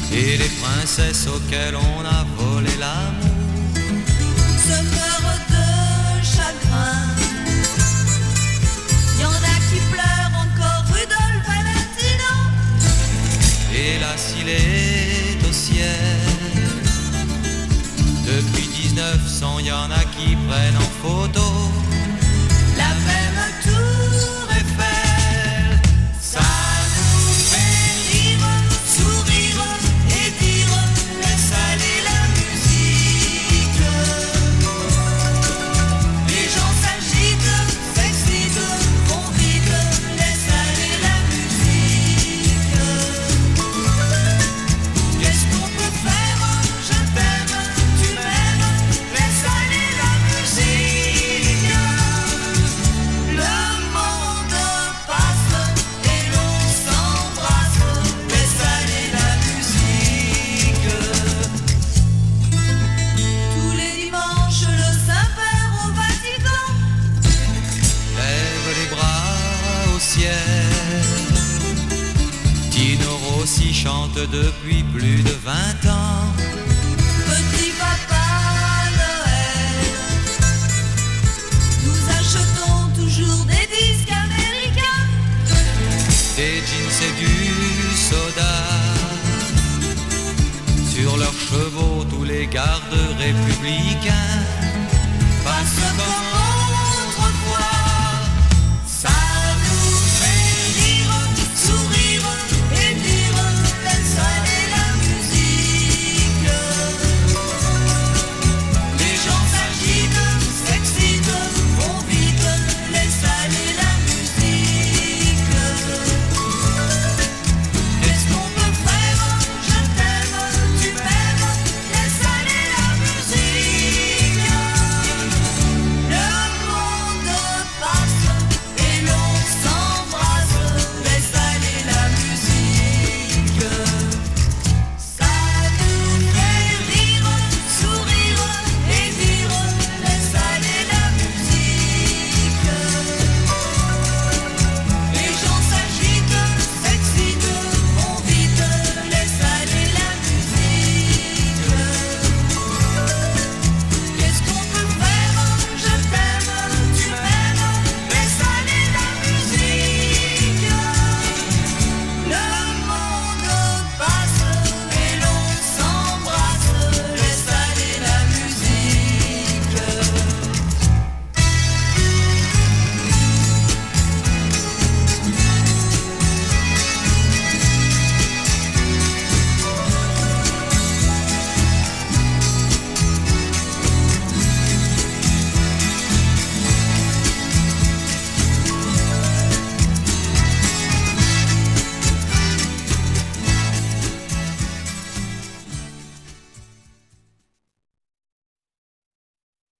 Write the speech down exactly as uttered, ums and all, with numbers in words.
et les princesses auxquelles on a volé l'amour se meurent de chagrin. Y en a qui pleurent encore Rudolph Valentino. Et là s'il est au ciel depuis dix-neuf cents, y en a qui prennent en photo la même tour Eiffel. Ça nous fait rire, sourire et dire laisse aller la musique. Les gens s'agitent, s'excitent, vont vite, laisse aller la musique. Qu'est-ce qu'on peut faire? Je t'aime, tu m'aimes, laisse aller la musique. Le monde passe et l'on s'embrasse, laisse aller la musique. Tous les dimanches, le Saint-Père au Vatican lève les bras au ciel. Tino Rossi chante depuis plus de vingt ans. Petit Papa Noël, nous achetons toujours des disques américains. Des jeans et du soda. Sur leurs chevaux tous les gardes républicains